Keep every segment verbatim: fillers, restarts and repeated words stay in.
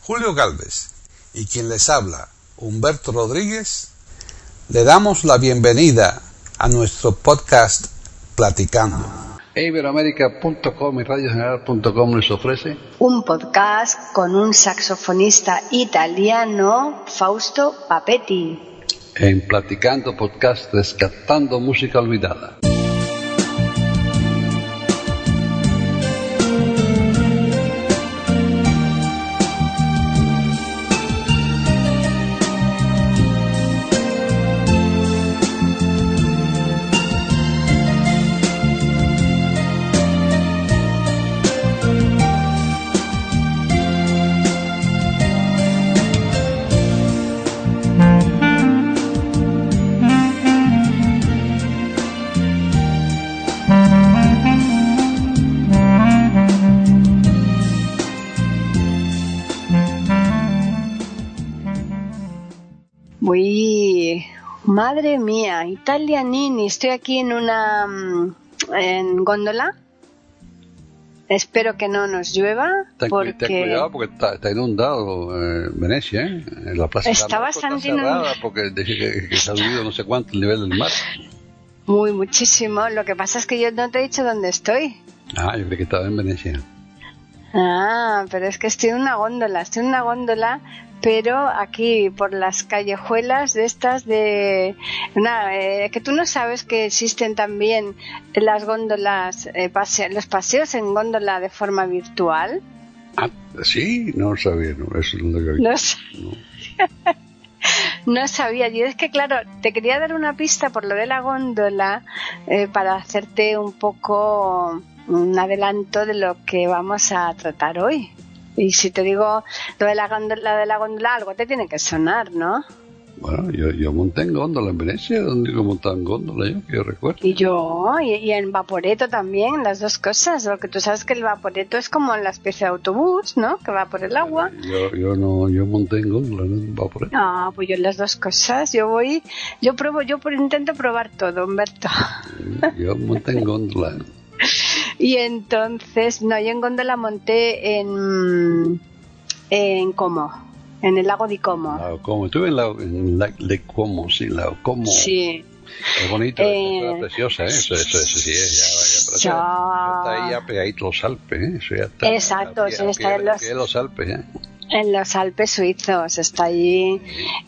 Julio Gálvez y quien les habla, Humberto Rodríguez, le damos la bienvenida a nuestro podcast Platicando. Iberoamérica punto com y radio general punto com les ofrece un podcast con un saxofonista italiano, Fausto Papetti. En Platicando Podcast, rescatando música olvidada. Uy, madre mía, Italia Nini, estoy aquí en una en góndola. Espero que no nos llueva. Ten, porque... ten cuidado porque está, está inundado eh, Venecia, ¿eh? En la plaza está bastante está cerrada porque dice que, que se ha subido no sé cuánto el nivel del mar. Muy, muchísimo. Lo que pasa es que yo no te he dicho dónde estoy. Ah, yo creí que estaba en Venecia. Ah, pero es que estoy en una góndola, estoy en una góndola, pero aquí por las callejuelas de estas de... Una, eh, que tú no sabes que existen también las góndolas, eh, pase, los paseos en góndola de forma virtual. Ah, sí, no lo sabía, no, eso no lo había visto. No, no. No sabía, yo es que claro, te quería dar una pista por lo de la góndola eh, para hacerte un poco un adelanto de lo que vamos a tratar hoy. Y si te digo lo de la góndola, de la góndola algo te tiene que sonar, ¿no? Bueno, yo, yo monté en góndola en Venecia, donde yo montaba en góndola yo, que yo recuerdo. Y yo, y, y en Vaporetto también, las dos cosas, porque tú sabes que el Vaporetto es como la especie de autobús, ¿no? Que va por el agua. Yo, yo no, yo monté en góndola, no en Vaporetto. No, pues yo en las dos cosas, yo voy, yo pruebo, yo por, intento probar todo, Humberto. Yo monté en góndola. Y entonces, no, yo en góndola monté en, en Como, en el lago de Como. Lago Como, estuve en la en la, de Como, sí, lago Como. Sí. Es bonito, eh, es preciosa, ¿eh? Eso, eso, eso sí es, ya vaya, pero ya... está ahí ya pegadito los Alpes, ¿eh? Eso ya está. Exacto, pie, sí, está en los... los Alpes, ¿eh? En los Alpes suizos, está allí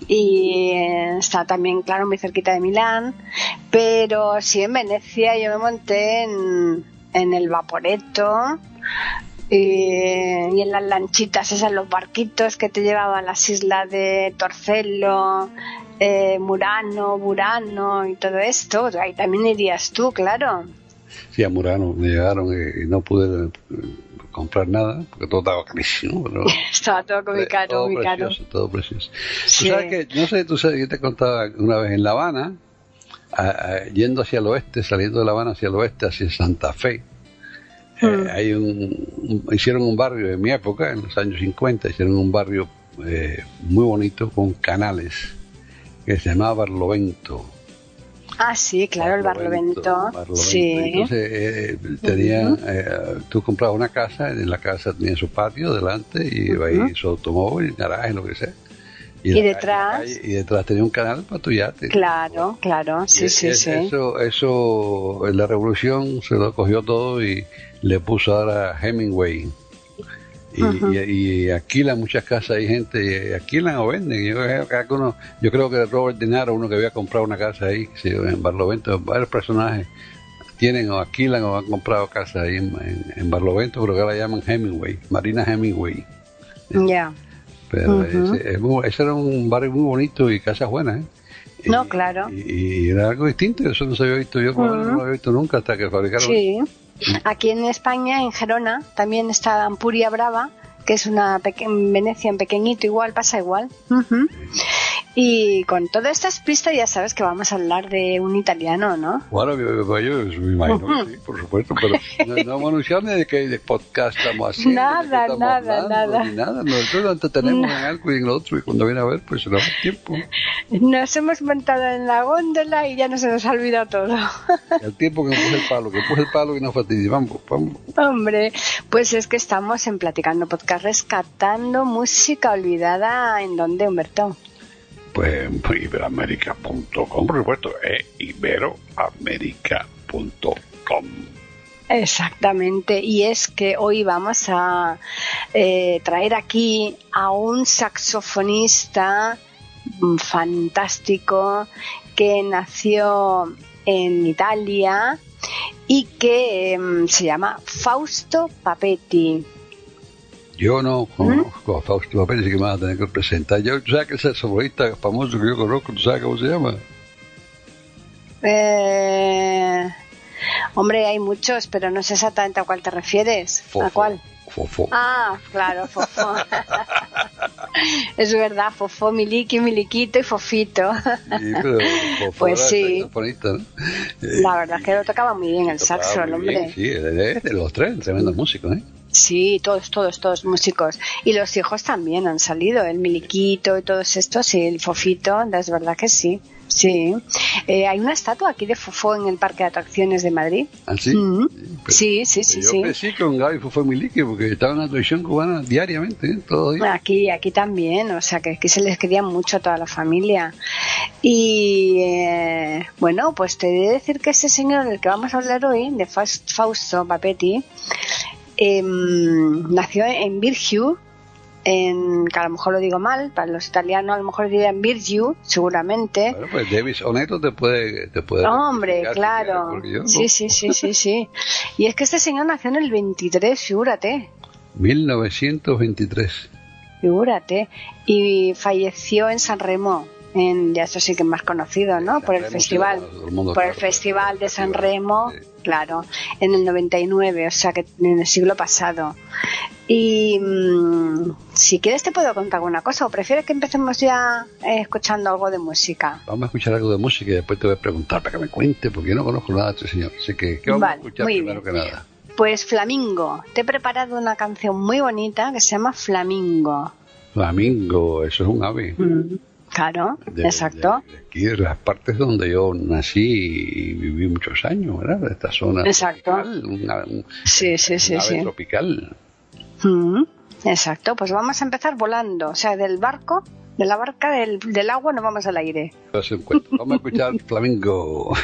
y está también, claro, muy cerquita de Milán, pero sí en Venecia yo me monté en, en el Vaporetto y, y en las lanchitas esas, los barquitos que te llevaban a las islas de Torcello, eh, Murano, Burano y todo esto. Ahí también irías tú, claro. Sí, a Murano me llegaron y no pude comprar nada porque todo estaba carísimo, pero estaba todo muy caro, todo muy precioso, caro. todo precioso. Sí. Tú sabes que, no sé, tú sabes, yo te contaba una vez en La Habana, a, a, yendo hacia el oeste, saliendo de La Habana hacia el oeste, hacia Santa Fe, mm. eh, hay un, un, hicieron un barrio en mi época, en los años cincuenta, hicieron un barrio eh, muy bonito con canales que se llamaba Barlovento. Ah, sí, claro, el Barlovento. Barlovento. Sí. Entonces, eh, tenía, uh-huh. eh, tú comprabas una casa, en la casa tenía su patio delante y iba uh-huh. ahí su automóvil, garaje, lo que sea. Y, y detrás. Calle, y detrás tenía un canal para tu yate. Claro, claro, sí, y sí, es, sí. Eso, eso, en la revolución se lo cogió todo y le puso ahora Hemingway. Y, uh-huh. y, y alquilan muchas casas, hay gente, y alquilan o venden. Yo, uno, yo creo que Robert De Niro, uno que había comprado una casa ahí, sí, en Barlovento, varios personajes tienen o alquilan o han comprado casas ahí en, en, en Barlovento, pero que ahora llaman Hemingway, Marina Hemingway. Ya. Yeah. Pero uh-huh. ese, ese era un barrio muy bonito y casas buenas, ¿eh? No, y, claro. Y, y era algo distinto, eso no se había visto yo, uh-huh. no lo había visto nunca hasta que fabricaron. Sí. Aquí en España, en Gerona, también está Ampuria Brava, que es una peque- Venecia en pequeñito, igual, pasa igual. Uh-huh. Y con todas estas pistas ya sabes que vamos a hablar de un italiano, ¿no? Bueno, yo, yo me imagino uh-huh. que sí, por supuesto, pero no, no hemos anunciado ni de qué de podcast estamos haciendo. Nada, estamos nada, hablando, nada. Ni nada. Nosotros nos entretenemos en algo y en lo otro, y cuando viene a ver, pues se nos va el tiempo. Nos hemos montado en la góndola y ya no se nos ha olvidado todo. El tiempo que empuje el palo, que empuje el palo y nos fatigue. Vamos, vamos. Hombre, pues es que estamos en Platicando Podcast rescatando música olvidada. ¿En dónde, Humberto? Pues en iberoamérica punto com, por supuesto, eh, iberoamérica punto com. Exactamente, y es que hoy vamos a eh, traer aquí a un saxofonista fantástico que nació en Italia y que eh, se llama Fausto Papetti. Yo no conozco ¿Mm? a Fausto Papetti, así que me vas a tener que presentar. Yo, ¿tú sabes que ese saxofonista famoso que yo conozco, tú sabes cómo se llama? Eh, hombre, hay muchos, pero no sé exactamente a cuál te refieres. Fofo. ¿A cuál? Fofo. Ah, claro, Fofo. Es verdad, Fofo, Miliki, Miliquito y Fofito. Sí, pero Fofo pues era sí. saxofonista, ¿no? La verdad es que lo tocaba muy bien el saxo, el hombre. Bien, sí, de, de los tres, tremendos músicos, ¿eh? Sí, todos, todos, todos músicos. Y los hijos también han salido, el Miliquito y todos estos, y el Fofito, es verdad que sí. Sí. Eh, hay una estatua aquí de Fofó en el Parque de Atracciones de Madrid. ¿Ah, sí? Mm-hmm. Pero, sí, sí, sí. Yo sí. crecí con Gaby Fofó Milique porque estaba en la televisión cubana diariamente, ¿eh? Todo día. Aquí, aquí también, o sea que aquí se les quería mucho a toda la familia. Y eh, bueno, pues te he de decir que ese señor del que vamos a hablar hoy, de Fausto Papetti, eh, nació en Virgiu, en, que a lo mejor lo digo mal, para los italianos a lo mejor dirían Virgiu, seguramente. Bueno, pues Davis Oneto te puede... Te puede Hombre, claro. Yo, sí, ¿no? sí, sí, sí, sí. Y es que este señor nació en el veintitrés, figúrate. mil novecientos veintitrés. Figúrate. Y falleció en San Remo. En, ya eso sí que es más conocido, ¿no? San por el Remo, festival, sí, el mundo, por claro, el festival de San Remo, sí. Claro, en el noventa y nueve, o sea que en el siglo pasado. Y mmm, si quieres te puedo contar alguna cosa, o prefieres que empecemos ya eh, escuchando algo de música. Vamos a escuchar algo de música y después te voy a preguntar para que me cuente, porque yo no conozco nada de este señor. Así que, ¿qué vamos vale, a escuchar primero bien. que nada? Pues Flamingo. Te he preparado una canción muy bonita que se llama Flamingo. Flamingo, eso es un ave. Mm. Claro, de, exacto. De, de aquí, de las partes donde yo nací y viví muchos años, ¿verdad? De esta zona exacto. tropical. Una, un, sí, sí, sí. Un ave sí. tropical. Mm, exacto, pues vamos a empezar volando. O sea, del barco, de la barca, del, del agua, nos vamos al aire. Vamos a escuchar Flamingo.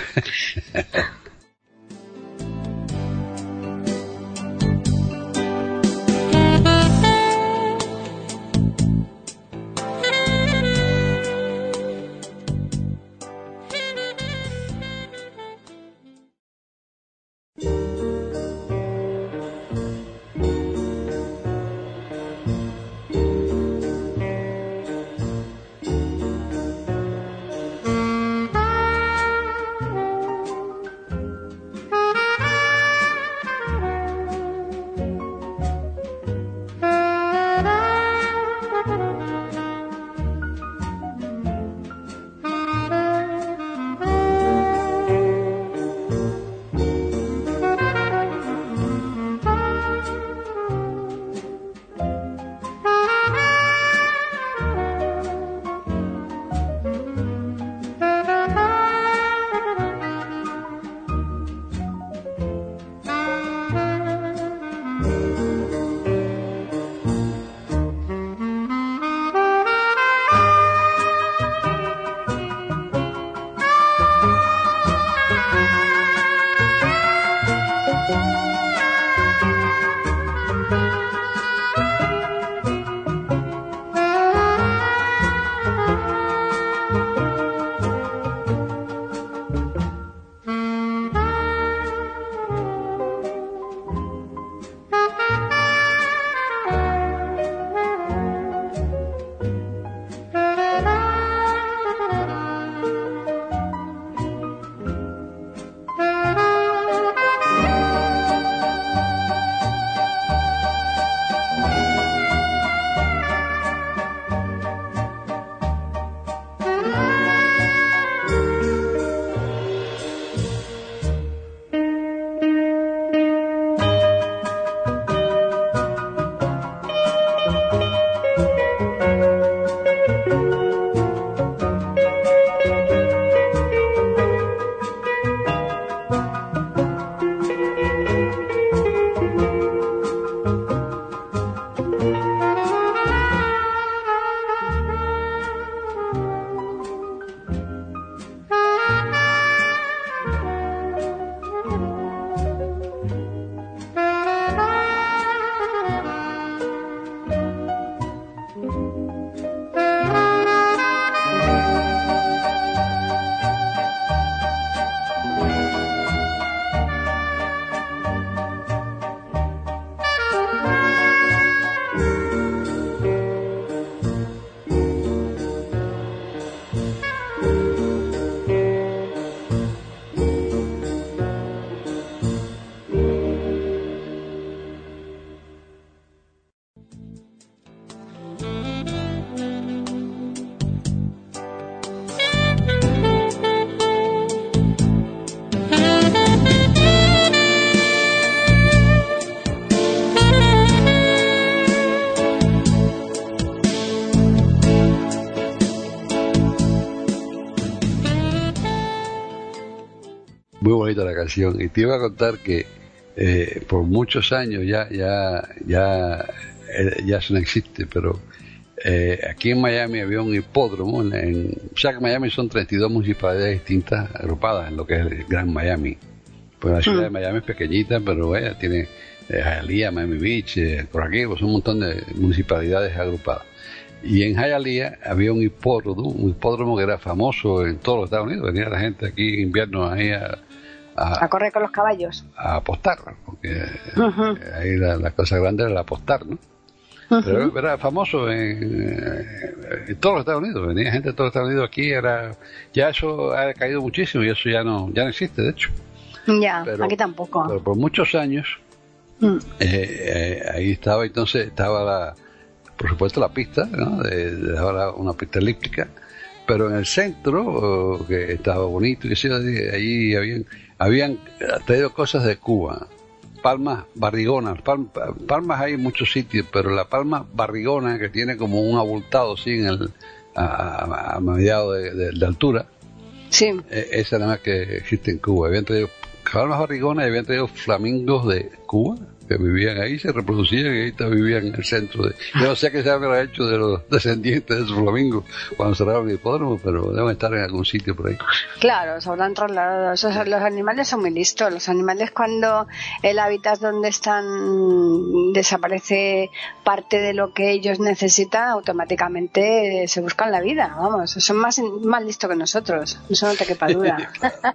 bonita la canción. Y te iba a contar que eh, por muchos años ya ya ya eh, ya eso no existe, pero eh, aquí en Miami había un hipódromo. En, en, o sea que en Miami son treinta y dos municipalidades distintas agrupadas en lo que es el Gran Miami. Pues la ciudad de Miami es pequeñita, pero eh, tiene eh, Hialeah, Miami Beach, eh, por aquí, pues un montón de municipalidades agrupadas. Y en Hialeah había un hipódromo, un hipódromo que era famoso en todos los Estados Unidos. Venía la gente aquí en invierno ahí a, a, a correr con los caballos, a apostar, porque uh-huh. ahí la, la cosa grande era el apostar, ¿no? Uh-huh. Pero era famoso en, en todos los Estados Unidos. Venía gente de todos los Estados Unidos aquí. Era ya eso ha caído muchísimo y eso ya no ya no existe, de hecho. Ya, pero, aquí tampoco. Pero por muchos años mm. eh, eh, ahí estaba, entonces estaba la, por supuesto la pista, ¿no? De, de ahora una pista elíptica, pero en el centro, oh, que estaba bonito, y que sí, allí habían, habían traído cosas de Cuba, palmas barrigonas, palm, palmas hay en muchos sitios, pero la palma barrigona que tiene como un abultado así en el, a, a, a mediado de, de, de altura, sí. eh, esa nada más que existe en Cuba. Habían traído palmas barrigonas y habían traído flamingos de Cuba que vivían ahí, se reproducían y ahí vivían en el centro de... Yo no sé qué se habrá hecho de los descendientes de esos flamingos cuando cerraron el hipódromo, pero deben estar en algún sitio por ahí. Claro, se habrán trasladado. Esos, los animales son muy listos. Los animales, cuando el hábitat donde están desaparece parte de lo que ellos necesitan, automáticamente se buscan la vida. Vamos, son más, más listos que nosotros. Eso no te quepa duda.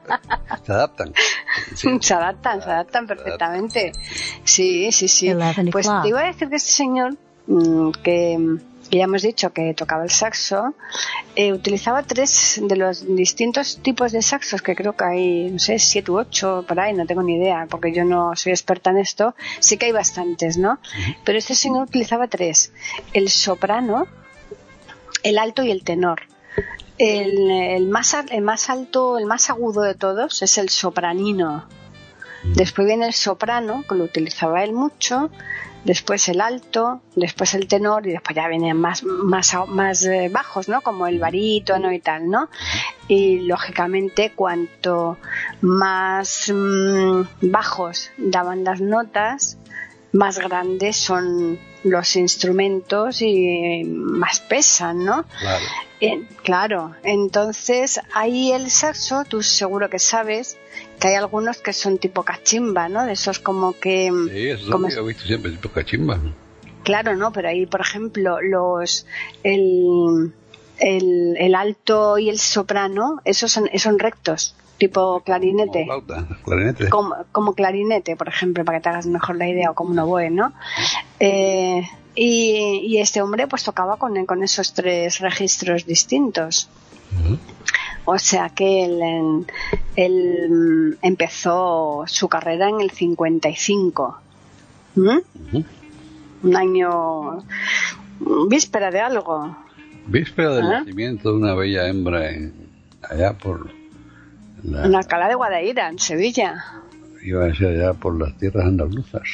Se adaptan. Sí. Se adaptan, se adaptan perfectamente. Sí, sí, sí. Pues te iba a decir que este señor, que, que ya hemos dicho que tocaba el saxo, eh, utilizaba tres de los distintos tipos de saxos, que creo que hay, no sé, siete u ocho por ahí, no tengo ni idea, porque yo no soy experta en esto. Sí que hay bastantes, ¿no? Pero este señor utilizaba tres: el soprano, el alto y el tenor. El, el, más, el más alto, el más agudo de todos es el sopranino. Después viene el soprano, que lo utilizaba él mucho, después el alto, después el tenor y después ya vienen más, más, más eh, bajos, ¿no? Como el barítono y tal, ¿no? Y lógicamente cuanto más mmm, bajos daban las notas, más grandes son los instrumentos y más pesan, ¿no? Claro. Eh, claro, entonces ahí el saxo, tú seguro que sabes que hay algunos que son tipo cachimba, ¿no? De esos como que... Sí, eso como yo he visto siempre, tipo cachimba. Claro, ¿no? Pero ahí, por ejemplo, los... el, el, el alto y el soprano, esos son, son rectos, tipo clarinete. Como flauta, clarinete. Como, como clarinete, por ejemplo, para que te hagas mejor la idea, o como un oboe, ¿no? Eh... Y, y este hombre pues tocaba con, con esos tres registros distintos. Uh-huh. O sea que él, él empezó su carrera en el cincuenta y cinco. ¿Mm? Uh-huh. Un año víspera de algo. Víspera del ¿Eh? nacimiento de una bella hembra en, allá por la... en Alcalá de Guadaira, en Sevilla. Iba a decir allá por las tierras andaluzas.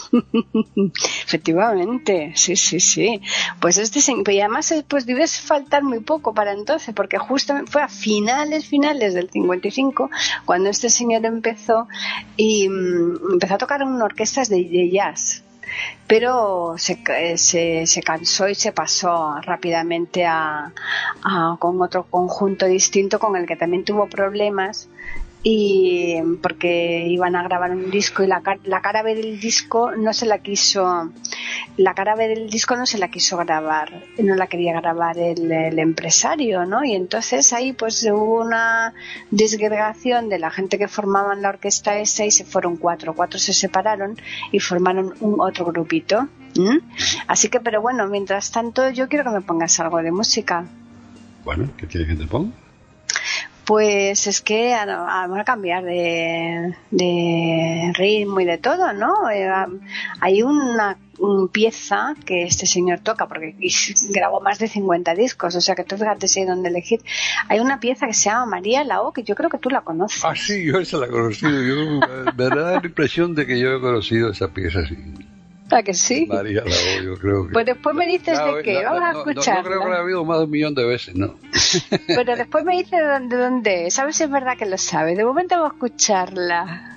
Efectivamente, sí, sí, sí. Pues este y además pues debes faltar muy poco para entonces, porque justo fue a finales, finales del cincuenta y cinco cuando este señor empezó y um, empezó a tocar en orquestas de, de jazz. Pero se, se, se cansó y se pasó rápidamente a, a con otro conjunto distinto con el que también tuvo problemas, y porque iban a grabar un disco y la, la cara B del disco no se la quiso la cara B del disco no se la quiso grabar, no la quería grabar el, el empresario, ¿no? Y entonces ahí pues hubo una disgregación de la gente que formaban la orquesta esa y se fueron cuatro, cuatro se separaron y formaron un otro grupito. ¿Mm? Así que, pero bueno, mientras tanto yo quiero que me pongas algo de música. Bueno, ¿qué quieres que te ponga? Pues es que vamos a cambiar de, de ritmo y de todo, ¿no? Eh, hay una, una pieza que este señor toca, porque grabó más de cincuenta discos, o sea que tú fíjate si hay dónde elegir. Hay una pieza que se llama María Lao, que yo creo que tú la conoces. Ah, sí, yo esa la he conocido. Yo, me da la impresión de que yo he conocido esa pieza, sí. ¿A que sí? María la odio, creo que. Pues después me dices No, de qué, no, vamos a no, escucharla. No, no creo que la he oído más de un millón de veces, ¿no? Pero después me dices de dónde, de dónde es. A ver si es verdad que lo sabes. De momento vamos a escucharla.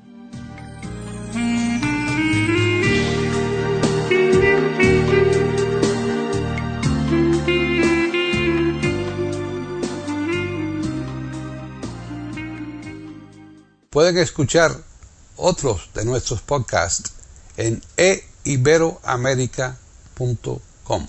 Pueden escuchar otros de nuestros podcasts en e iberoamerica punto com.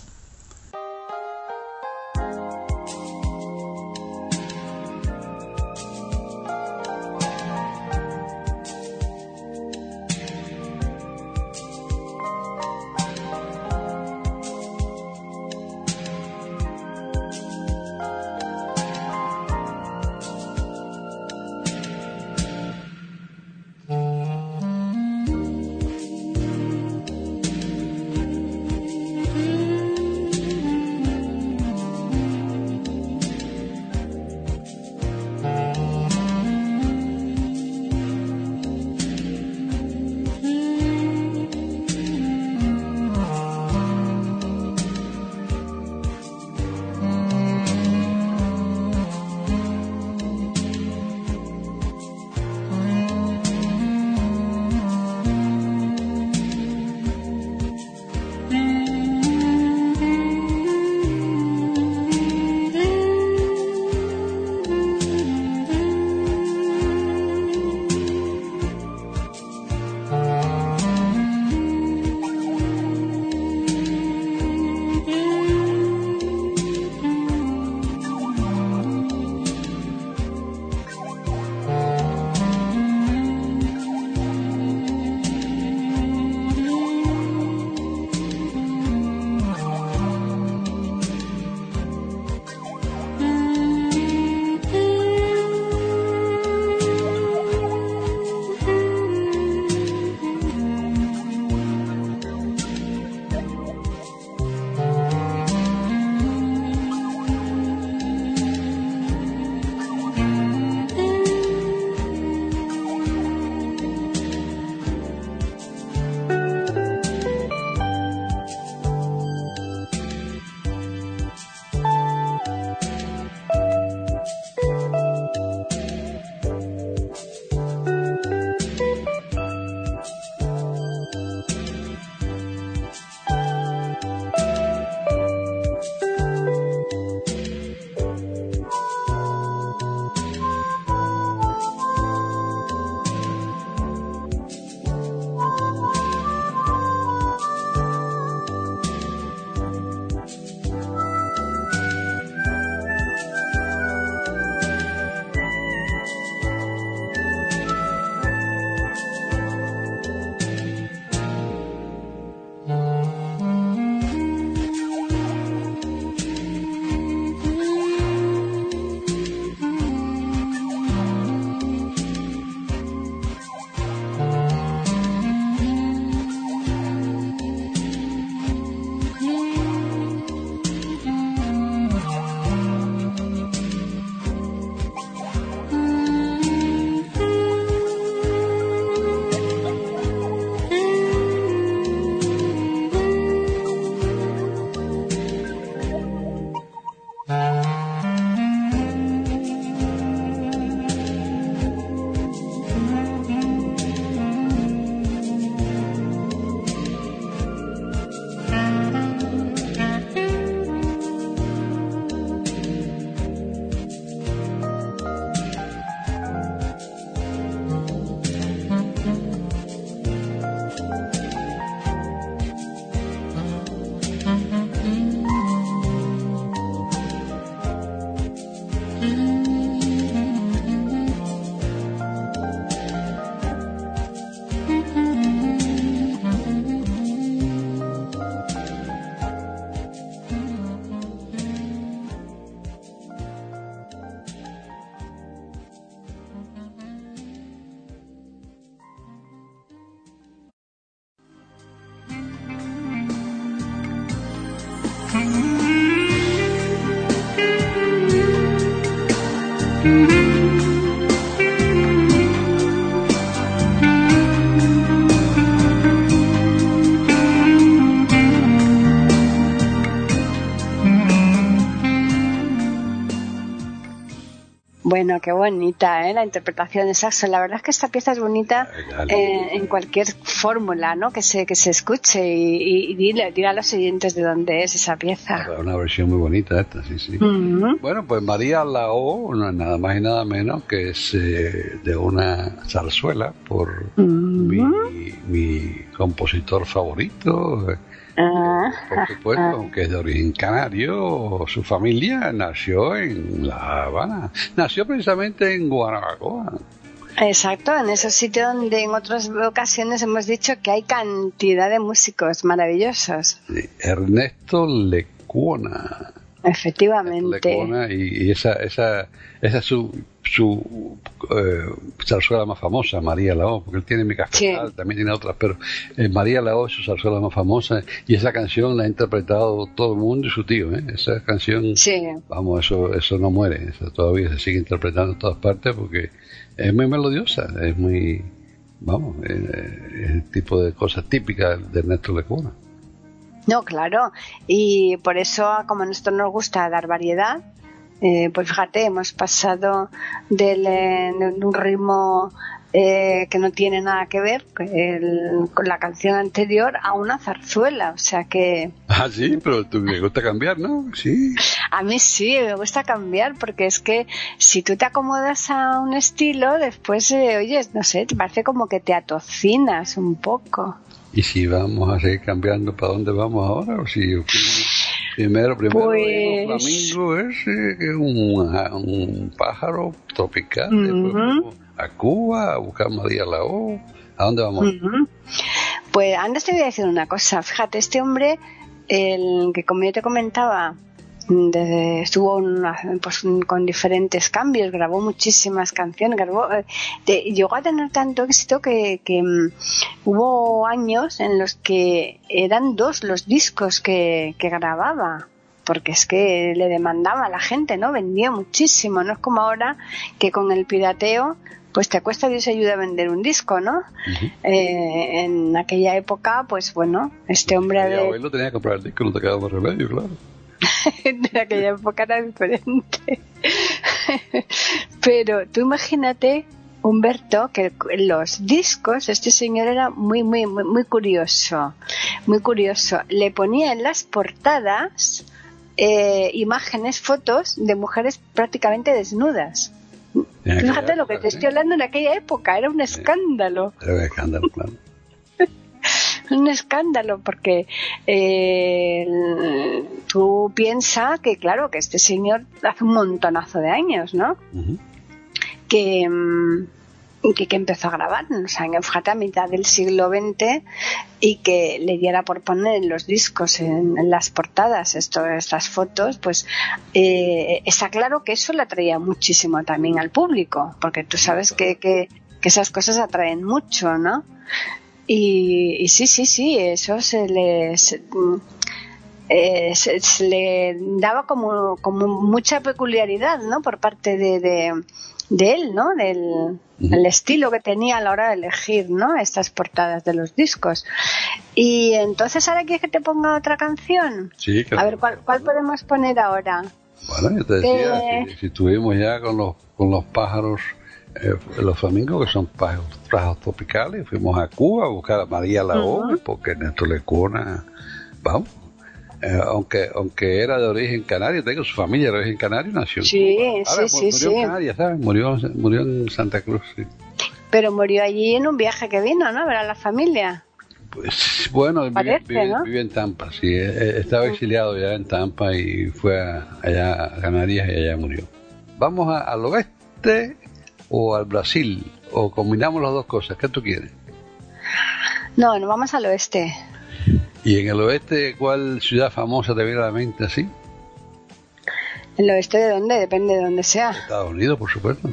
Bueno, qué bonita, ¿eh? La interpretación de saxo. La verdad es que esta pieza es bonita eh, en cualquier fórmula, ¿no? Que se que se escuche y, y, y dile, dile a los oyentes de dónde es esa pieza. Una versión muy bonita esta, sí, sí. Uh-huh. Bueno, pues María Lao, no es nada más y nada menos que es eh, de una zarzuela por uh-huh. mi, mi compositor favorito. Uh, por supuesto, uh, aunque es de origen canario, su familia nació en La Habana, nació precisamente en Guanabacoa. Exacto, en esos sitios donde en otras ocasiones hemos dicho que hay cantidad de músicos maravillosos. Sí, Ernesto Lecuona. Efectivamente. Lecuona, y, y esa, esa, esa es su, su eh, zarzuela más famosa, María Lao, porque él tiene Mi Cafetal, sí. También tiene otras, pero eh, María Lao es su zarzuela más famosa, y esa canción la ha interpretado todo el mundo y su tío, ¿eh? Esa canción, sí. Vamos, eso, eso no muere, eso todavía se sigue interpretando en todas partes porque es muy melodiosa, es muy, vamos, es, es el tipo de cosas típicas de Ernesto Lecuona. No, claro, y por eso, como a nosotros nos gusta dar variedad, eh, pues fíjate, hemos pasado del, eh, de un ritmo eh, que no tiene nada que ver el, con la canción anterior a una zarzuela, o sea que... Ah, sí, pero tú me gusta cambiar, ¿no? Sí. A mí sí, me gusta cambiar, porque es que si tú te acomodas a un estilo, después, eh, oye, no sé, te parece como que te atocinas un poco. ¿Y si vamos a seguir cambiando para dónde vamos ahora? ¿O si primero, primero pues... flamingo ese, que es un, un pájaro tropical, uh-huh. Después a Cuba, a buscar María Lao, ¿a dónde vamos? Uh-huh. Pues antes te voy a decir una cosa, fíjate, este hombre, el que como yo te comentaba, desde, estuvo una, pues, con diferentes cambios, grabó muchísimas canciones, grabó, de, llegó a tener tanto éxito que, que um, hubo años en los que eran dos los discos que, que grababa, porque es que le demandaba a la gente, ¿no? Vendía muchísimo, no es como ahora que con el pirateo pues te cuesta Dios ayuda a vender un disco, ¿no? Uh-huh. Eh, en aquella época, pues bueno, este hombre... Mi abuelo tenía que comprar el disco, no te quedaba más remedio, claro. De aquella época era diferente. Pero tú imagínate, Humberto, que los discos, este señor era muy, muy, muy, muy curioso, muy curioso. Le ponía en las portadas eh, imágenes, fotos de mujeres prácticamente desnudas. Fíjate lo que te estoy hablando en aquella época, era un escándalo. Era un escándalo, claro. Un escándalo porque eh, tú piensas que claro que este señor hace un montonazo de años, ¿no? Uh-huh. que, que que empezó a grabar, o sea, fíjate, a mitad del siglo veinte, y que le diera por poner en los discos, en, en las portadas, esto, estas fotos, pues eh, está claro que eso le atraía muchísimo también al público, porque tú sabes que, que, que esas cosas atraen mucho, ¿no? Y, y sí, sí, sí, eso se le, se, eh, se, se le daba como, como mucha peculiaridad, ¿no? Por parte de, de, de él, ¿no? Del uh-huh. el estilo que tenía a la hora de elegir, ¿no? Estas portadas de los discos. Y entonces, ¿ahora quieres que te ponga otra canción? Sí, claro. A ver, ¿cuál, cuál podemos poner ahora? Bueno, yo te decía, eh... si, si estuvimos ya con los, con los pájaros... Eh, los flamingos, que son pájaros, pájaros tropicales, fuimos a Cuba a buscar a María Lao, uh-huh. porque Ernesto Lecuona, vamos, eh, aunque aunque era de origen canario, tengo su familia de origen canario, nació en sí, Cuba. Ahora, sí, murió sí, en sí. Canarias, ¿sabes? Murió, murió en Santa Cruz, sí. Pero murió allí en un viaje que vino, ¿no? A ver a la familia. Pues bueno, Parece, vive, ¿no? vive en Tampa, sí, estaba exiliado ya en Tampa y fue a, allá a Canarias y allá murió. Vamos a, al oeste o al Brasil, o combinamos las dos cosas. ¿Qué tú quieres? No, nos vamos al oeste. ¿Y en el oeste cuál ciudad famosa te viene a la mente así? ¿El oeste de dónde? Depende de dónde sea. Estados Unidos, por supuesto.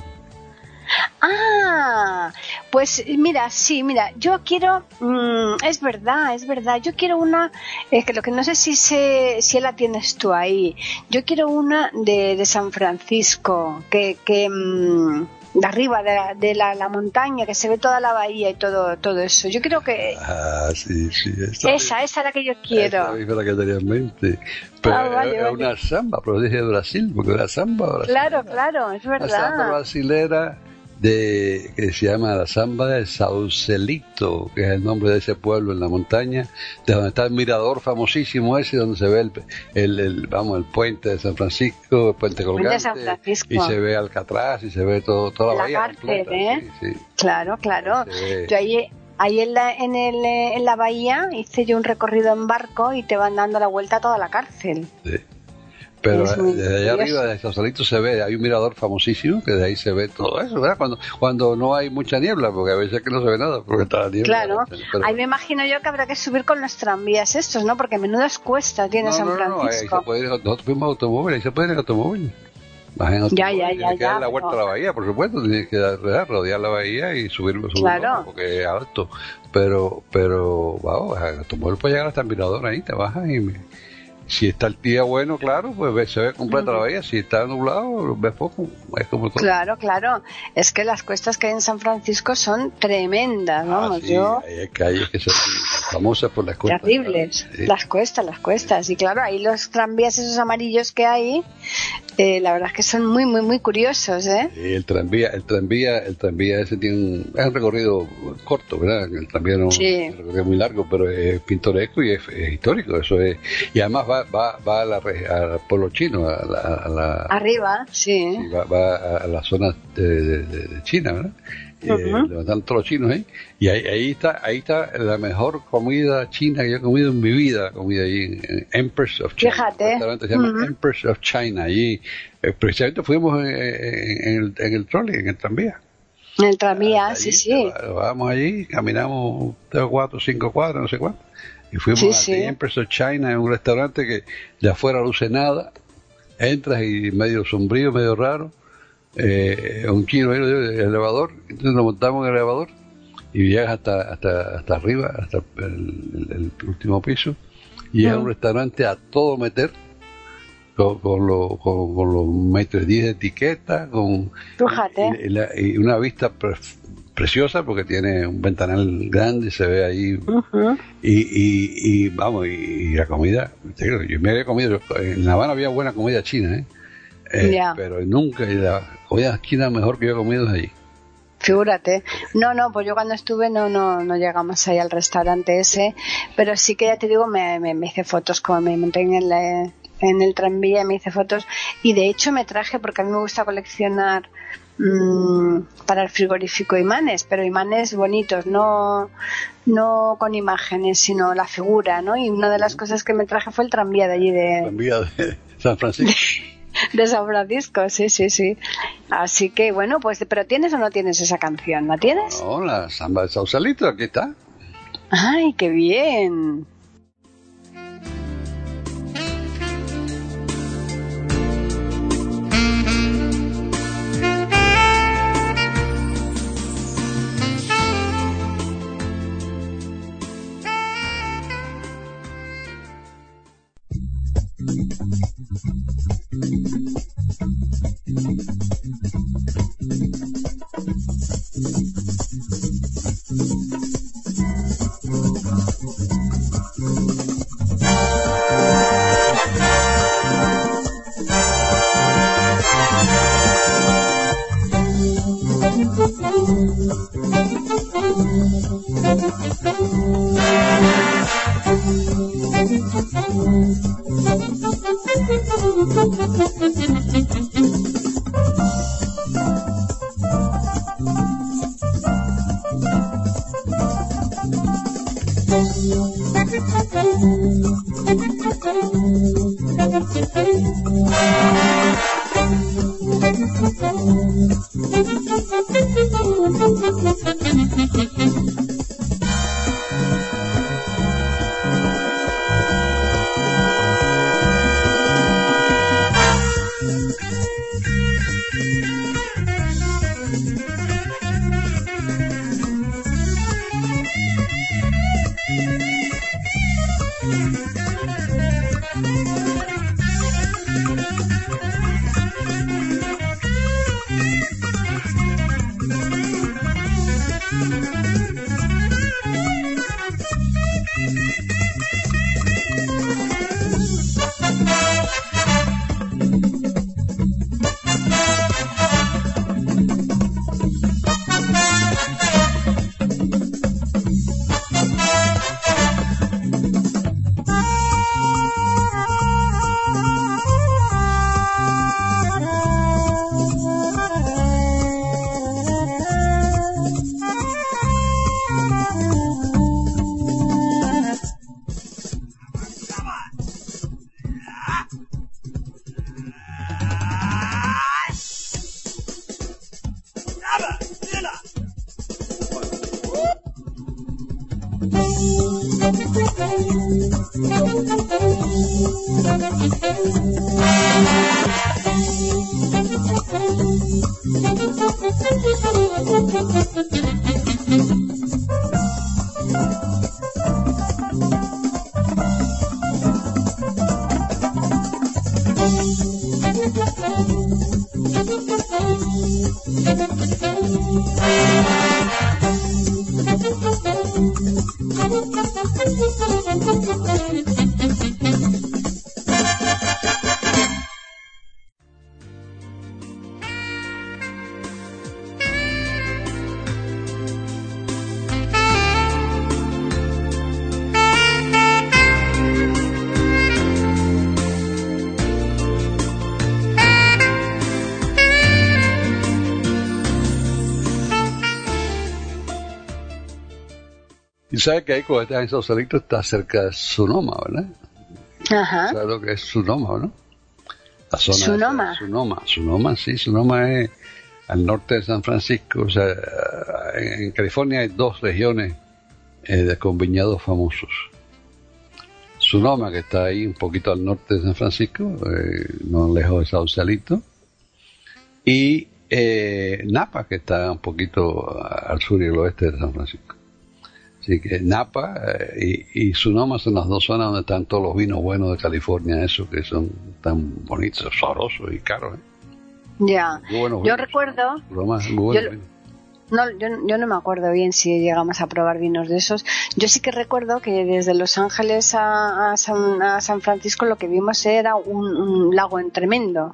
Ah, pues mira, sí, mira, yo quiero, mmm, es verdad, es verdad, yo quiero una, es que lo que no sé si se, si la tienes tú ahí, yo quiero una de, de San Francisco, que, que mmm, de arriba de, la, de la, la montaña, que se ve toda la bahía y todo todo eso. Yo creo que ah, sí, sí, esa, esa, esa es la que yo quiero. Esa es la que tenía en mente. Pero ah, vale, es vale. una samba, pero dije Brasil, porque era samba brasilera. Claro, claro, es verdad. La samba brasilera de, que se llama la samba de Saucelito, que es el nombre de ese pueblo en la montaña, de donde está el mirador famosísimo ese, donde se ve el, el, el vamos el puente de San Francisco, el puente colgante, San Francisco. Y se ve Alcatraz y se ve todo, toda la, la bahía cárcel, completa. ¿eh? Sí, sí. Claro, claro. Yo ahí Ahí en la, en, el, en la bahía hice yo un recorrido en barco y te van dando la vuelta a toda la cárcel. Sí. Pero desde allá arriba de Saucelito se ve, hay un mirador famosísimo que de ahí se ve todo eso, ¿verdad? Cuando, cuando no hay mucha niebla, porque a veces que no se ve nada, porque está la niebla. Claro, pero... ahí me imagino yo que habrá que subir con los tranvías estos, ¿no? Porque menudas cuestas tiene no, San no, no, Francisco. No, ahí se puede ir, nosotros fuimos automóvil, ahí se puede ir en automóvil. Ya, ya, ya, tiene que ya, dar la vuelta pero... a la bahía, por supuesto, tiene que dar, rodear la bahía y subir, subir claro. porque es alto. Pero, pero, vamos, el automóvil puede llegar hasta el mirador ahí, te bajas y me... si está el día bueno, claro, pues ve, se ve completa uh-huh. la bahía. Si está nublado, ves poco. Es como todo. Claro, claro. Es que las cuestas que hay en San Francisco son tremendas, vamos. Ah, sí, yo... hay calles que son famosas por las cuestas. Terribles. Claro, sí. Las cuestas, las cuestas. Y claro, ahí los tranvías esos amarillos que hay, eh, la verdad es que son muy, muy, muy curiosos, ¿eh? Sí, el tranvía, el tranvía, el tranvía ese tiene un, es un recorrido corto, ¿verdad? El tranvía no sí. es un recorrido muy largo, pero es pintoresco y es, es histórico. Eso es. Y además va va va a la, al pueblo chino, a la, a la arriba, sí, sí va, va a la zona de, de, de China, ¿verdad? Uh-huh. Eh, levantan todos los chinos ahí y ahí, ahí está ahí está la mejor comida china que yo he comido en mi vida, comida allí en, en Empress of China. Fíjate, el restaurante se llama uh-huh. Empress of China. Allí eh, precisamente fuimos en, en, en, el, en el trolley, en el tranvía. En el tranvía, allí, sí, sí. Vamos allí, caminamos tres, cuatro, cinco cuadras, no sé cuánto. Y fuimos sí, a sí. Empress of China, en un restaurante que de afuera luce nada, entras y medio sombrío, medio raro, eh, un chino ahí, el elevador, entonces nos montamos en el elevador y llegas hasta hasta hasta arriba, hasta el, el, el último piso, y mm. es un restaurante a todo meter, con, con, lo, con, con los metros diez de etiqueta, con y, y, la, y una vista perfecta, preciosa, porque tiene un ventanal grande, se ve ahí uh-huh. y, y, y vamos, y, y la comida, yo me había comido, en La Habana había buena comida china, ¿eh? Eh, yeah. Pero nunca, la comida china mejor que yo he comido es allí. Figúrate. No, no, pues yo cuando estuve no no no llegamos ahí al restaurante ese, pero sí que ya te digo, me, me, me hice fotos, como me monté en el, en el tranvía, me hice fotos, y de hecho me traje, porque a mí me gusta coleccionar mmm, para el frigorífico imanes, pero imanes bonitos, no no con imágenes, sino la figura, ¿no? Y una de las cosas que me traje fue el tranvía de allí de... tranvía de San Francisco. De San Francisco, sí, sí, sí. Así que, bueno, pues, ¿pero tienes o no tienes esa canción? ¿La tienes? No, la samba de Saucelito, aquí está. ¡Ay, qué bien! Y sabes que ahí cuando estás en Sausalito está cerca de Sonoma, ¿verdad? Ajá. ¿Sabes lo que es Sonoma, no? La zona Sonoma. De Sonoma, Sonoma, sí, Sonoma es al norte de San Francisco. O sea, en California hay dos regiones eh, de, con viñedos famosos. Sonoma, que está ahí un poquito al norte de San Francisco, eh, no lejos de Sausalito, y eh, Napa, que está un poquito al sur y el oeste de San Francisco. Así que Napa eh, y, y Sonoma son las dos zonas donde están todos los vinos buenos de California, esos que son tan bonitos, sabrosos y caros. ¿eh? Ya, Buenos yo vinos, recuerdo, Roma, muy buenos yo, vinos. no, yo, yo no me acuerdo bien si llegamos a probar vinos de esos. Yo sí que recuerdo que desde Los Ángeles a, a, San, a San Francisco lo que vimos era un, un lago en tremendo.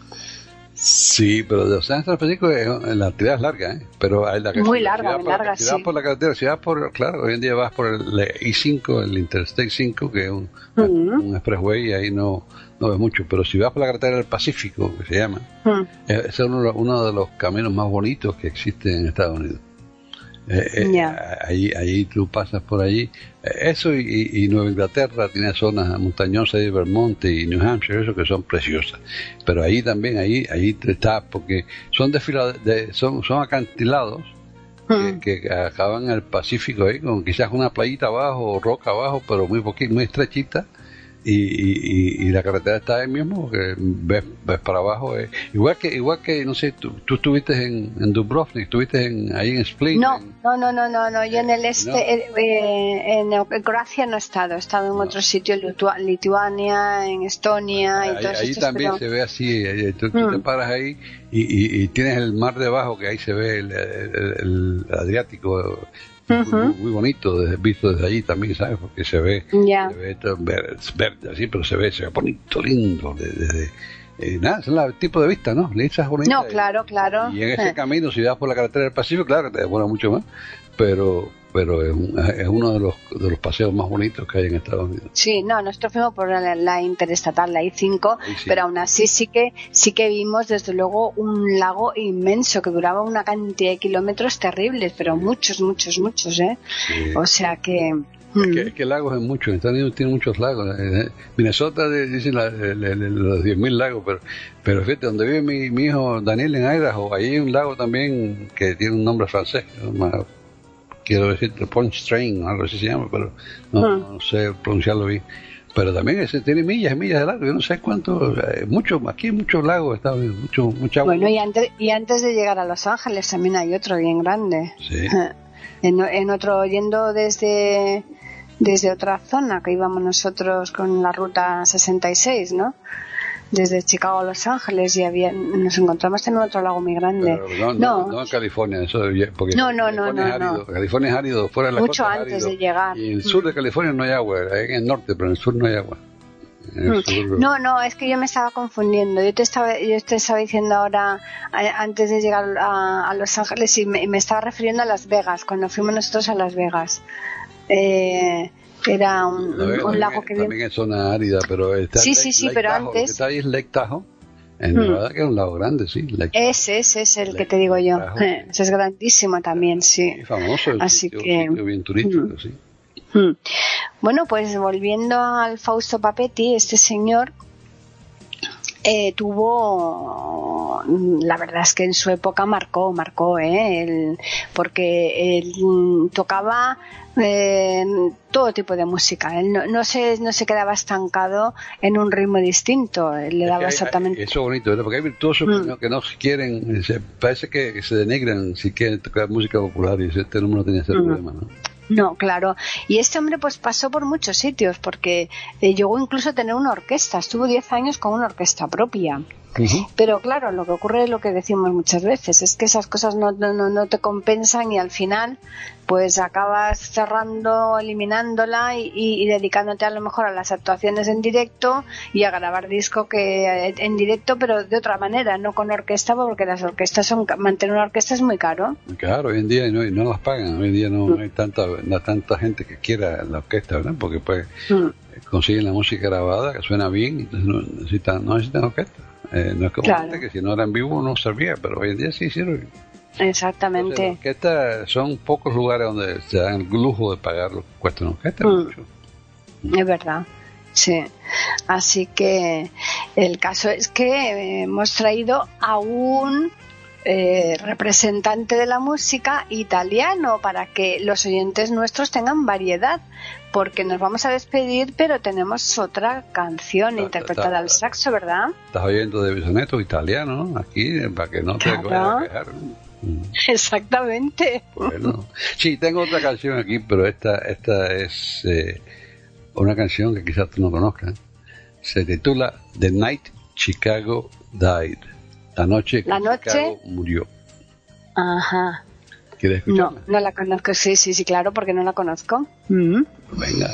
Sí, pero de San Francisco eh, la actividad es larga, ¿eh? Pero hay la muy si larga, muy por, larga, si sí. vas por la carretera, si vas por, claro, hoy en día vas por el I cinco, el Interstate cinco, que es un, uh-huh. un expressway, y ahí no, no ves mucho, pero si vas por la carretera del Pacífico, que se llama, uh-huh. es uno, uno de los caminos más bonitos que existen en Estados Unidos. Eh, yeah. eh, ahí, ahí tú pasas por allí. Eh, eso y, y Nueva Inglaterra tiene zonas montañosas de Vermont y New Hampshire, eso que son preciosas. Pero ahí también, ahí, ahí está, porque son desfilados, de, son, son acantilados mm. que, que acaban en el Pacífico ahí, con quizás una playita abajo o roca abajo, pero muy poquito, muy estrechita. Y, y, y la carretera está ahí mismo, que ves, ves para abajo. Eh. Igual que, igual que no sé, tú, tú estuviste en, en Dubrovnik, estuviste en, ahí en Split. No, en, no, no, no, no, no, yo en el este, ¿no? eh, eh, en Croacia no he estado, he estado en no. otros sitios, Litua, Lituania, en Estonia ahí, y todo eso. Ahí también pero... se ve así, eh, tú, tú mm. te paras ahí y, y, y tienes el mar debajo, que ahí se ve el, el, el Adriático. Uh-huh. Muy, muy bonito desde, visto desde allí también, ¿sabes? Porque se ve, yeah. se ve todo verde, verde así, pero se ve, se ve bonito, lindo desde, eh, nada, es el tipo de vista, ¿no? Lisas bonitas. No, claro, claro. Y en ese eh. camino, si vas por la carretera del Pacífico, claro que te demora mucho más, pero pero es, un, es uno de los de los paseos más bonitos que hay en Estados Unidos. Sí, no, nosotros fuimos por la, la interestatal, la I cinco, sí. Pero aún así sí que sí que vimos desde luego un lago inmenso que duraba una cantidad de kilómetros terribles, pero muchos, muchos, muchos, ¿eh? Sí. O sea que... Es que, es que lagos hay muchos, en Estados Unidos tiene muchos lagos. Minnesota dicen la, la, la, los diez mil lagos, pero, pero fíjate, donde vive mi, mi hijo Daniel en Idaho, ahí hay un lago también que tiene un nombre francés, ¿no? Quiero decir Pontchartrain o algo así se llama, pero no, uh-huh. no sé pronunciarlo bien. Pero también ese tiene millas y millas de largo, yo no sé cuántos, eh, muchos, aquí hay muchos lagos, está mucho, mucha agua. Bueno, y antes, y antes de llegar a Los Ángeles también hay otro bien grande. Sí. En, en otro, yendo desde, desde otra zona que íbamos nosotros con la ruta sesenta y seis, ¿no? Desde Chicago a Los Ángeles y había, nos encontramos en otro lago muy grande. Pero no, no, no, no en California, eso porque no, no, no, California, no, es árido, no. California es árido, fuera de la mucho costa antes árido, de llegar. Y en el sur de California no hay agua, en el norte, pero en el sur no hay agua. Mm. Sur... No, no, es que yo me estaba confundiendo. Yo te estaba, yo te estaba diciendo ahora, a, antes de llegar a, a Los Ángeles, y me, me estaba refiriendo a Las Vegas, cuando fuimos nosotros a Las Vegas. Eh... Era un, ver, un lago también, que también es zona árida, pero está sí, Lake, sí, sí, Lake pero Tahoe, antes lo que está ahí es Lake Tahoe. En Nevada, mm. que es un lago grande, sí. Lake ese, ese es el Lake, que te digo yo. Eh, ese es grandísimo también, sí. Es famoso, así sitio, que sitio bien turístico, mm. sí. Mm. Bueno, pues volviendo al Fausto Papetti, este señor eh, tuvo, la verdad es que en su época marcó, marcó, ¿eh? El, porque él tocaba eh, todo tipo de música. Él no, no, se, no se quedaba estancado en un ritmo distinto. Él le Es daba que hay- exactamente... hay- eso es bonito, ¿verdad? Porque hay virtuosos Mm. que, no, que no quieren, se, parece que, que se denigran si quieren tocar música popular y este número no tenía ese Mm. problema, ¿no? No, claro. Y este hombre pues pasó por muchos sitios porque eh, llegó incluso a tener una orquesta. Estuvo diez años con una orquesta propia. Uh-huh. Pero claro, lo que ocurre es lo que decimos muchas veces, es que esas cosas no, no, no, no te compensan y al final pues acabas cerrando, eliminándola y, y, y dedicándote a lo mejor a las actuaciones en directo y a grabar disco que en directo pero de otra manera, no con orquesta, porque las orquestas son, mantener una orquesta es muy caro. Claro, hoy en día no, no las pagan, hoy en día no, no hay tanta no hay tanta gente que quiera la orquesta, ¿verdad? Porque pues Mm. consiguen la música grabada que suena bien, entonces no necesitan, no necesitan orquesta. Eh, no es como Claro. antes que si no era en vivo no servía, pero hoy en día sí sirve. Exactamente. Entonces, la orquesta son pocos lugares donde se dan el lujo de pagar lo que cuesta una orquesta. Mm. Mucho. Es verdad, sí. Así que el caso es que hemos traído a un eh, representante de la música italiano para que los oyentes nuestros tengan variedad, porque nos vamos a despedir, pero tenemos otra canción Ta- ta- interpretada ta- al saxo, ¿verdad? Estás oyendo de Bisonetto italiano, ¿no? Aquí, para que no te Claro. vayas a quejar. Mm. Exactamente. Bueno, sí, tengo otra canción aquí, pero esta, esta es eh, una canción que quizás tú no conozcas. Se titula The Night Chicago Died. La noche que La noche- Chicago murió. Ajá. ¿Quieres No, escucharla? no la conozco. Sí, sí, sí, claro, porque no la conozco. Mm. Venga.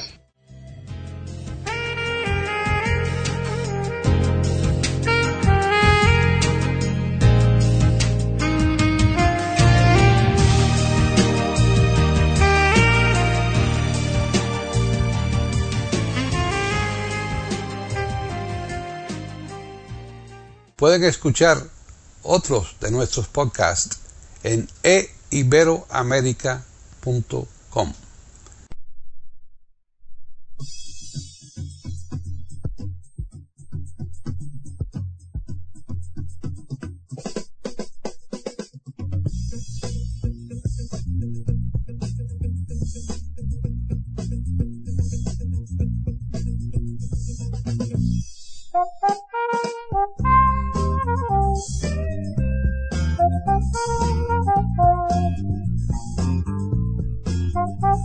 Pueden escuchar otros de nuestros podcasts en e iberoamerica punto com. Thank you.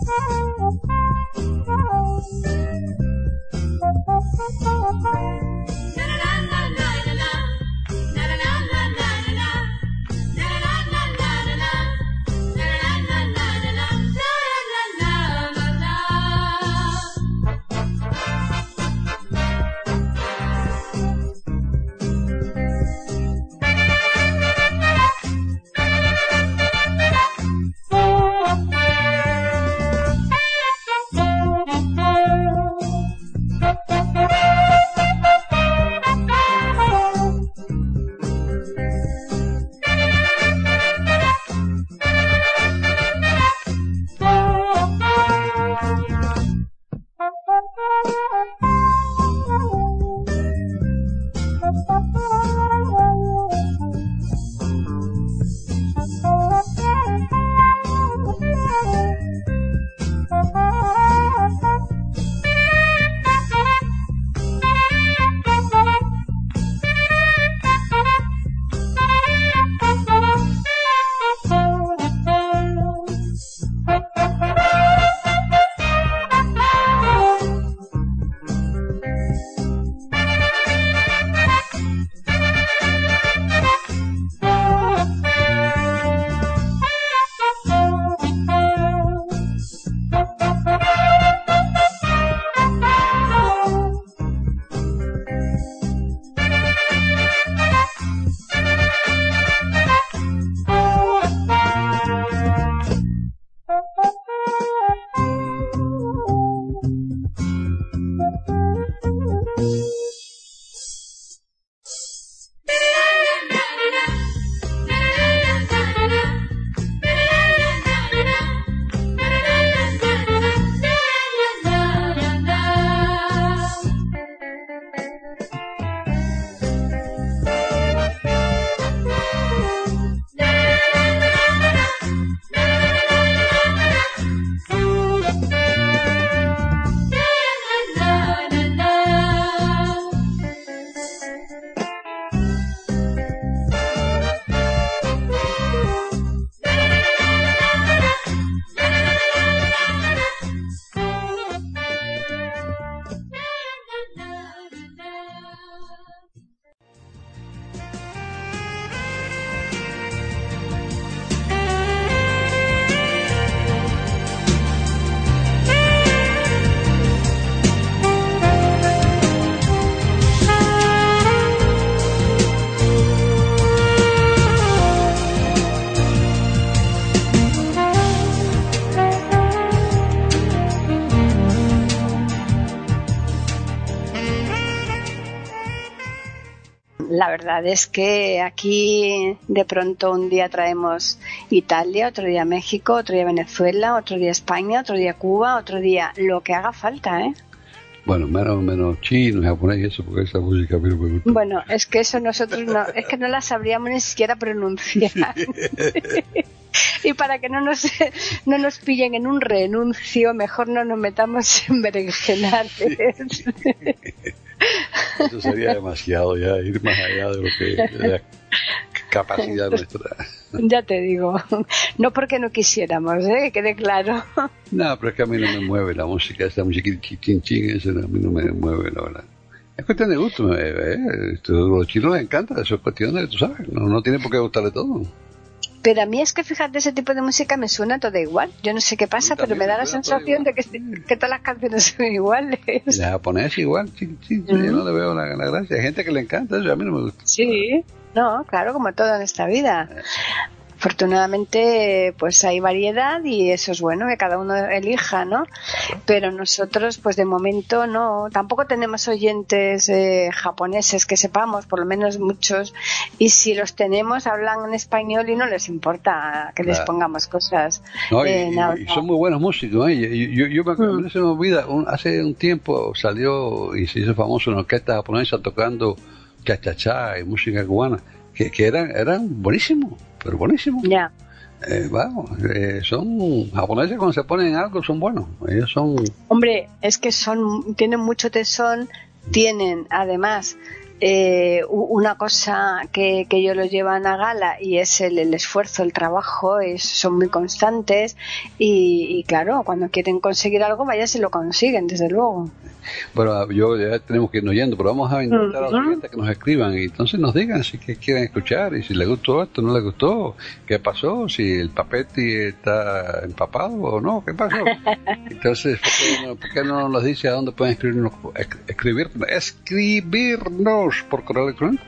la verdad es que aquí de pronto un día traemos Italia, otro día México, otro día Venezuela, otro día España, otro día Cuba, otro día lo que haga falta, ¿eh? Bueno, menos, menos chino, japonés y eso, porque esa música a mí no me gusta. Bueno, es que eso nosotros no, es que no la sabríamos ni siquiera pronunciar. Y para que no nos, no nos pillen en un renuncio, mejor no nos metamos en berenjenales. Eso sería demasiado ya, ir más allá de lo que de la capacidad nuestra. Ya te digo, no porque no quisiéramos, ¿eh? Que quede claro. No, pero es que a mí no me mueve la música, esa música chin chin, eso a mí no me mueve, la verdad. Es cuestión de gusto, ¿eh? Esto, los chinos les encanta, eso es cuestión de, tú sabes, no, no tiene por qué gustarle todo. Pero a mí es que, fíjate, ese tipo de música me suena todo igual. Yo no sé qué pasa, pero me da la sensación de que, que todas las canciones son iguales. Y la japonesa igual, chin, chin, mm. Yo no le veo la, la gracia. Hay gente que le encanta eso, a mí no me gusta. Sí, no, claro, como todo en esta vida. Afortunadamente, pues hay variedad y eso es bueno, que cada uno elija, ¿no? Pero nosotros, pues de momento no, tampoco tenemos oyentes eh, japoneses que sepamos, por lo menos muchos, y si los tenemos hablan en español y no les importa que claro. les pongamos cosas. No, y, eh, y, y son muy buenos músicos, ¿eh? Yo, yo, yo me acuerdo, mm. se me olvida, un, hace un tiempo salió y se hizo famoso una orquesta japonesa tocando cha-cha-cha y música cubana, que, que eran, eran buenísimos. Pero buenísimo. Ya. Yeah. Eh, vamos, eh, son japoneses cuando se ponen en algo son buenos. Ellos son. Hombre, es que son, tienen mucho tesón, tienen además eh, una cosa que, que ellos lo llevan a gala y es el, el esfuerzo, el trabajo, es, son muy constantes y, y claro, cuando quieren conseguir algo, vaya si lo consiguen, desde luego. Bueno, yo ya tenemos que irnos yendo, pero vamos a intentar uh-huh. a los oyentes que nos escriban y entonces nos digan si que quieren escuchar y si les gustó esto, no les gustó, qué pasó, si el papetti está empapado o no, qué pasó. Entonces, ¿por qué no, por qué no nos dice a dónde pueden escribirnos, escribir, escribirnos por correo electrónico?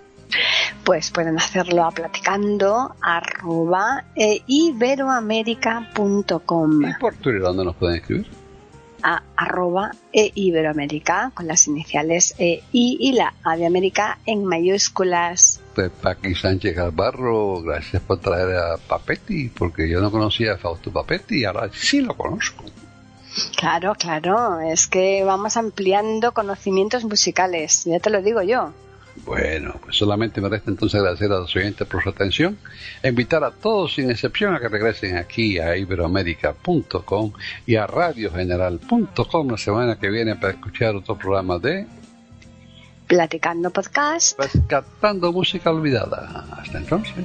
Pues pueden hacerlo a platicando arroba e iberoamerica punto com. ¿Y por Twitter dónde nos pueden escribir? A arroba e iberoamérica con las iniciales E I y la A de América en mayúsculas. Pues Paqui Sánchez Galvarro, gracias por traer a Papetti, porque yo no conocía a Fausto Papetti y ahora sí lo conozco. Claro, claro, es que vamos ampliando conocimientos musicales, ya te lo digo yo. Bueno, pues solamente me resta entonces agradecer a los oyentes por su atención e invitar a todos sin excepción a que regresen aquí a iberoamerica punto com y a radio general punto com la semana que viene para escuchar otro programa de Platicando Podcast, Rescatando Música Olvidada. Hasta entonces.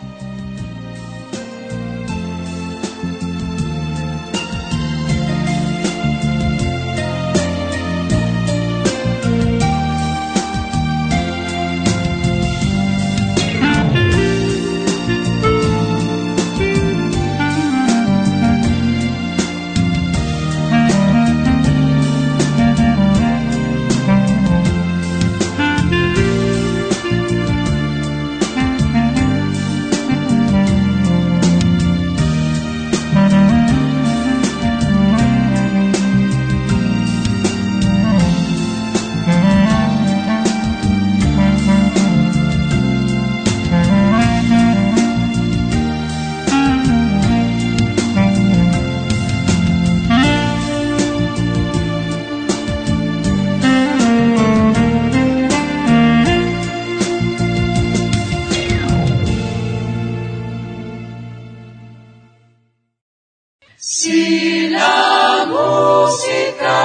Si la música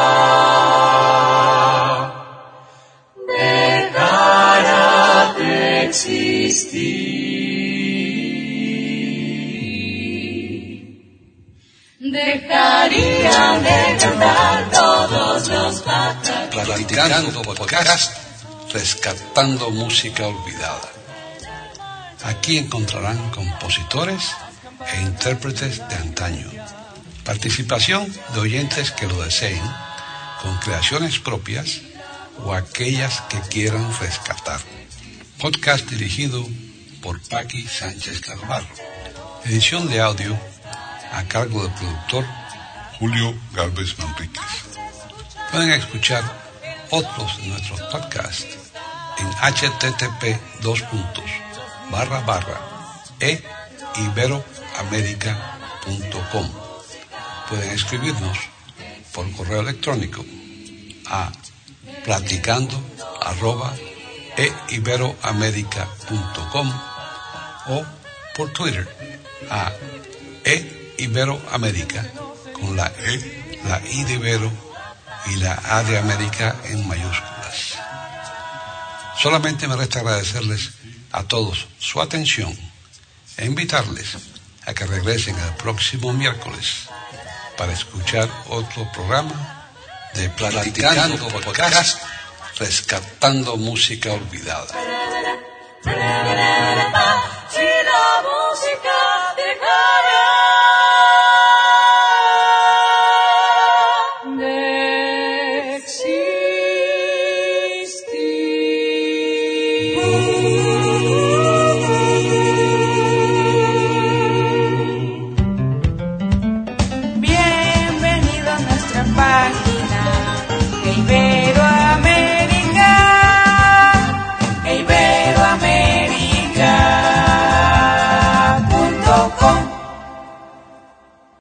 dejara de existir, dejarían de cantar todos los pájaros. Platicando Podcast, rescatando música olvidada. Aquí encontrarán compositores e intérpretes de antaño. Participación de oyentes que lo deseen, con creaciones propias o aquellas que quieran rescatar. Podcast dirigido por Paqui Sánchez Galvarro. Edición de audio a cargo del productor Julio Gálvez Manríquez. Pueden escuchar otros de nuestros podcasts en h t t p dos puntos barra barra e iberoamerica punto com. Pueden escribirnos por correo electrónico a platicando arroba e iberoamerica punto com o por Twitter a e iberoamerica con la E, la I de Ibero y la A de América en mayúsculas. Solamente me resta agradecerles a todos su atención e invitarles a que regresen el próximo miércoles para escuchar otro programa de Platicando, Platicando Podcast, rescatando música olvidada. Si la música dejara